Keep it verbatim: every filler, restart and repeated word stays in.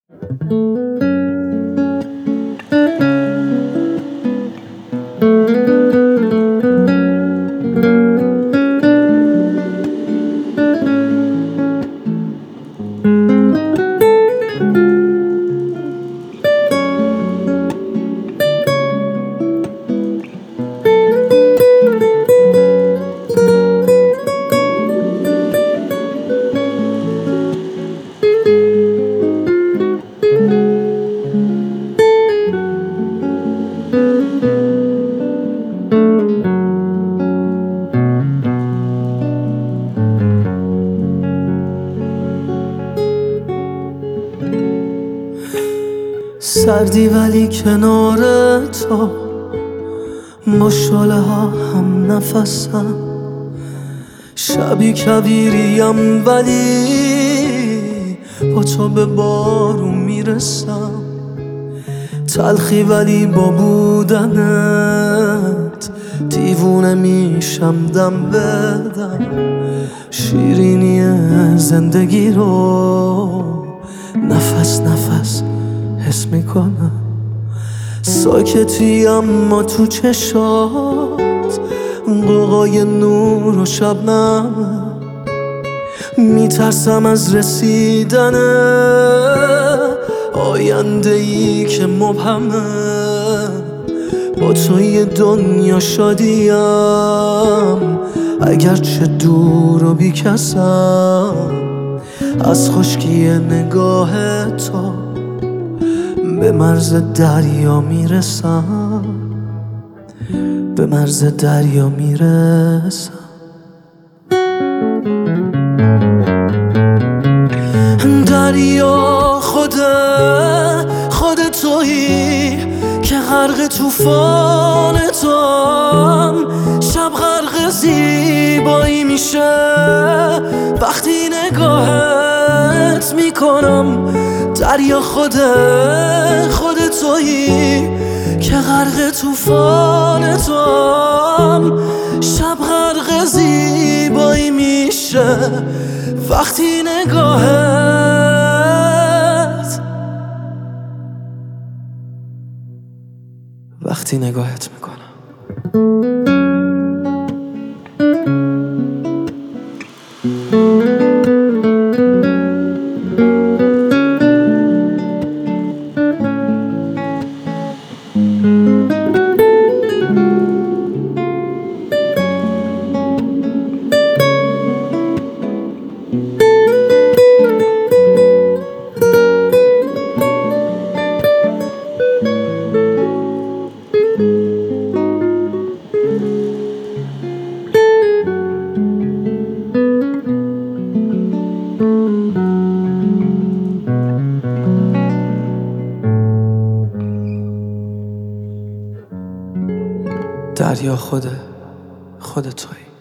سردی ولی کنار تو با شاله ها هم نفسم، شبی کبیریم ولی با تو به بارون میرسم، تلخی ولی با بودنت دیوونه میشم دم بدم، شیرینی زندگی رو نفس نفس حس میکنم، ساکتی اما تو چشات قوقای نور و شبنم، میترسم از رسیدن آینده ای که مبهمه، با توی دنیا شادیم اگرچه دور و بیکسم، از خشکی نگاه تو به مرز دریا میرسم، به مرز دریا میرسم. دریا خود خود تویی که غرق طوفان توام، شب غرق زیبایی میشه وقتی نگاهت میکنم. دریا خود خود تویی که غرق طوفان توام، شب غرق زیبایی میشه وقتی نگاهت وقتی نگاهت میکنم. دریا خود خود تویی.